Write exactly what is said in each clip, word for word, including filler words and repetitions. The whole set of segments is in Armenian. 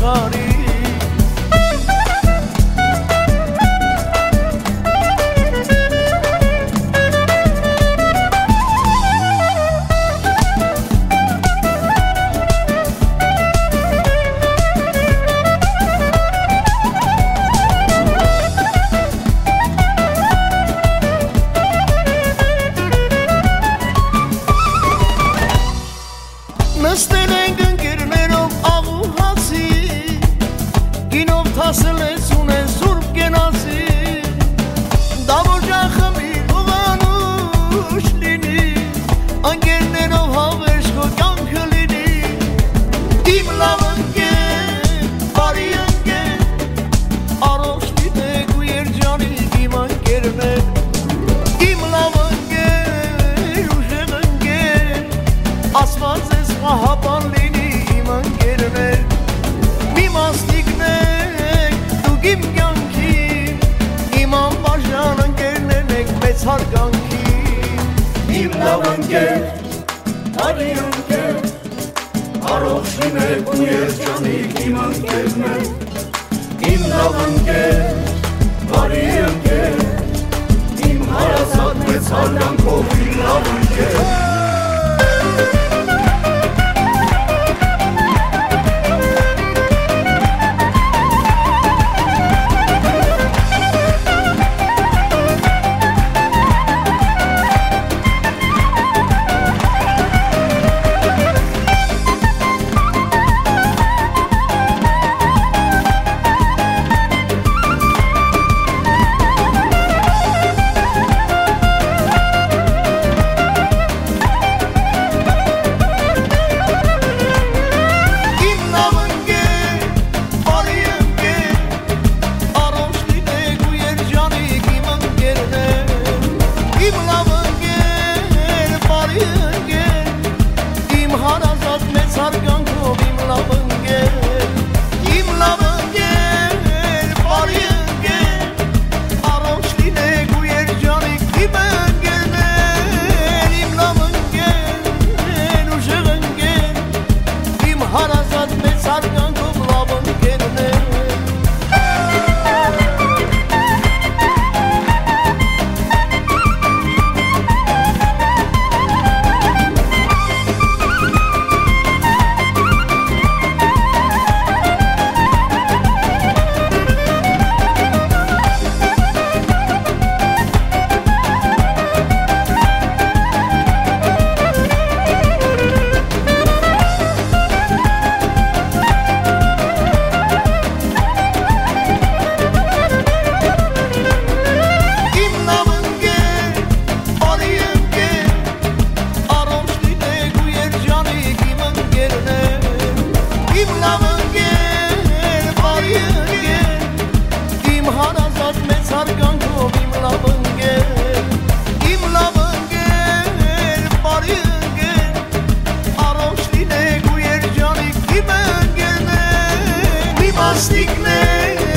աշխարհի Նստել ենք ընկերներով աղու հացի Գինով թասել ես ունեն սուրբ կենացի Դա որ ճախմիր ուղանուշ լինի Ընկերներով հավերժ քո կյանքը լինի Իմ լավ ընկեր, բարի ընկեր Առողջ լինեք ու երջանիկ իմ ընկերներ Իմ լավ ընկեր, ուժեղ ընկեր Ասված Մահապան լինի իմ ընկերներ Մի մասնիկնեք դուք իմ կյանքի Իմ անբաժան ընկերներն եք մեծ հարգանքի Իմ լավ ընկեր, բարի ընկեր Առողջ լինեք ու երջանիկ իմ ընկերներ Իմ լավ ընկեր, բարի ընկեր Իմ հարազատ մեծ հարգանքով իմ լավ ընկեր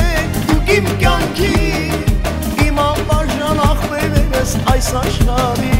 Այս աշխարհի